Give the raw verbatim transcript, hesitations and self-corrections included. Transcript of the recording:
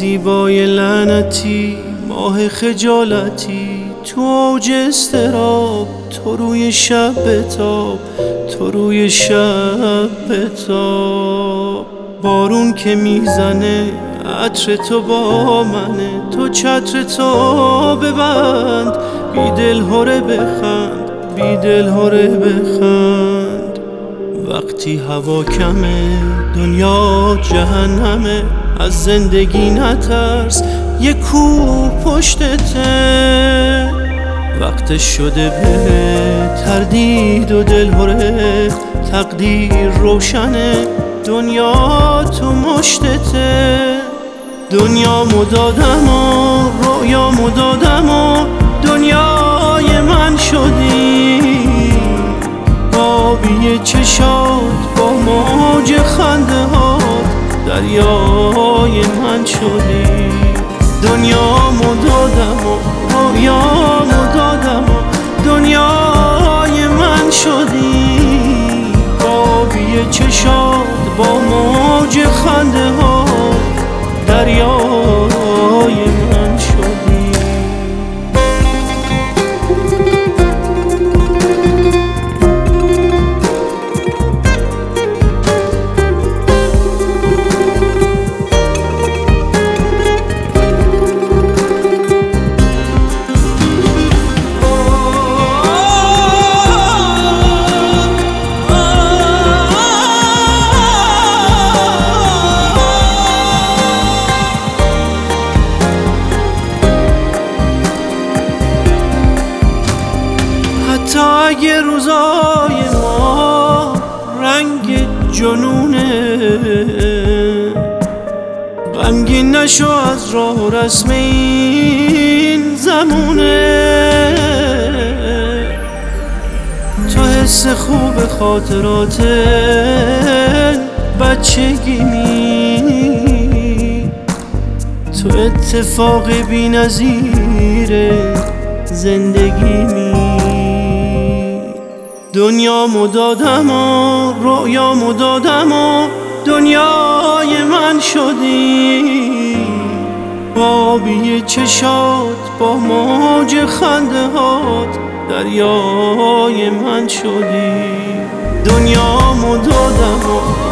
زیبای لعنتی، ماه خجالتی، تو اوج اضطراب، تو روی شب بتاب، تو روی شب بتاب. بارون که میزنه عطر تو با منه، تو چتر تو ببند، بی دل هره بخند، بی دل هره بخند. وقتی هوا کمه دنیا جهنمه، از زندگی نترس یه کوه پشتته. وقتش شده به تردید و دل هره، تقدیر روشنه دنیا تو مشتته. دنیا مدادم و رویا مدادم و دنیای من شدی، آبی چشات با موج خنده هات دریای من شدی. دنیا مدادم و رویا مدادم و دنیای من شدی، آبی چشات با موج خنده هات دریای من شدی. حتی اگه روزای ما رنگ جنونه، غمگین نشو از راه و رسم این زمونه. تو حس خوب خاطرات بچگی می، تو اتفاق بی نظیر زندگی می. دنیا مدادم و رویا مدادم و دنیای من شدی، آبی چشات با موج خنده هات دریای من شدی. دنیا مدادم و